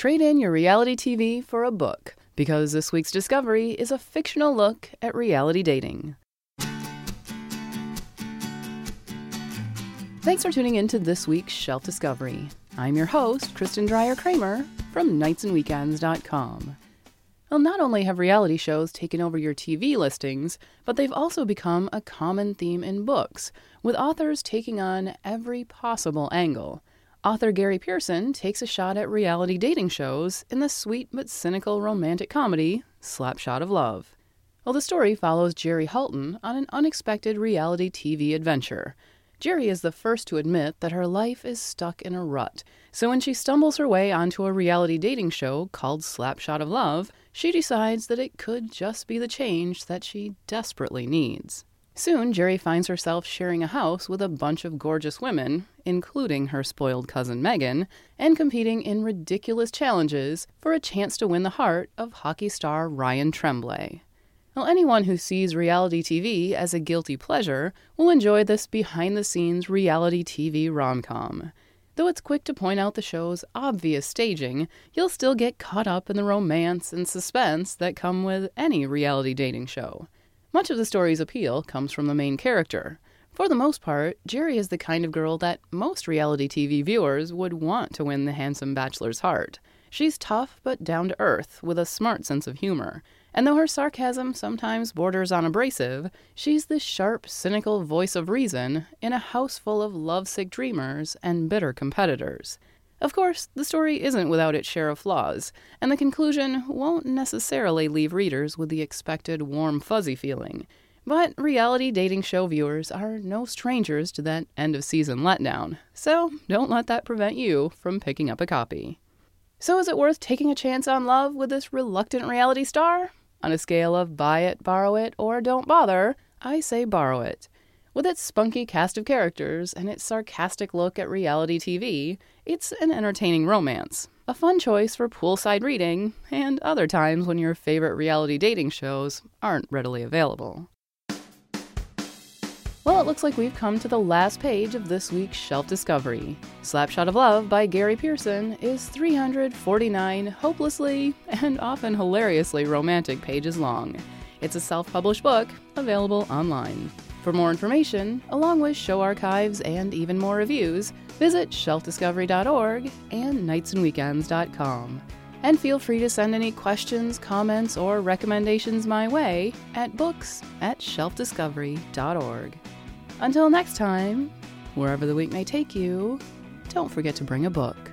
Trade in your reality TV for a book, because this week's discovery is a fictional look at reality dating. Thanks for tuning in to this week's Shelf Discovery. I'm your host, Kristen Dreyer-Kramer from nightsandweekends.com. Well, not only have reality shows taken over your TV listings, but they've also become a common theme in books, with authors taking on every possible angle. Author Gary Pearson takes a shot at reality dating shows in the sweet but cynical romantic comedy, Slapshot of Love. Well, the story follows Jerry Halton on an unexpected reality TV adventure. Jerry is the first to admit that her life is stuck in a rut, so when she stumbles her way onto a reality dating show called Slapshot of Love, she decides that it could just be the change that she desperately needs. Soon, Jerry finds herself sharing a house with a bunch of gorgeous women, including her spoiled cousin Megan, and competing in ridiculous challenges for a chance to win the heart of hockey star Ryan Tremblay. Well, anyone who sees reality TV as a guilty pleasure will enjoy this behind-the-scenes reality TV rom-com. Though it's quick to point out the show's obvious staging, you'll still get caught up in the romance and suspense that come with any reality dating show. Much of the story's appeal comes from the main character. For the most part, Jerry is the kind of girl that most reality TV viewers would want to win the handsome bachelor's heart. She's tough but down-to-earth, with a smart sense of humor. And though her sarcasm sometimes borders on abrasive, she's the sharp, cynical voice of reason in a house full of lovesick dreamers and bitter competitors. Of course, the story isn't without its share of flaws, and the conclusion won't necessarily leave readers with the expected warm, fuzzy feeling. But reality dating show viewers are no strangers to that end-of-season letdown, so don't let that prevent you from picking up a copy. So is it worth taking a chance on love with this reluctant reality star? On a scale of buy it, borrow it, or don't bother, I say borrow it. With its spunky cast of characters and its sarcastic look at reality TV, it's an entertaining romance. A fun choice for poolside reading, and other times when your favorite reality dating shows aren't readily available. Well, it looks like we've come to the last page of this week's Shelf Discovery. Slapshot of Love by Gary Pearson is 349 hopelessly and often hilariously romantic pages long. It's a self-published book available online. For more information, along with show archives and even more reviews, visit shelfdiscovery.org and nightsandweekends.com. And feel free to send any questions, comments, or recommendations my way at books@shelfdiscovery.org. Until next time, wherever the week may take you, don't forget to bring a book.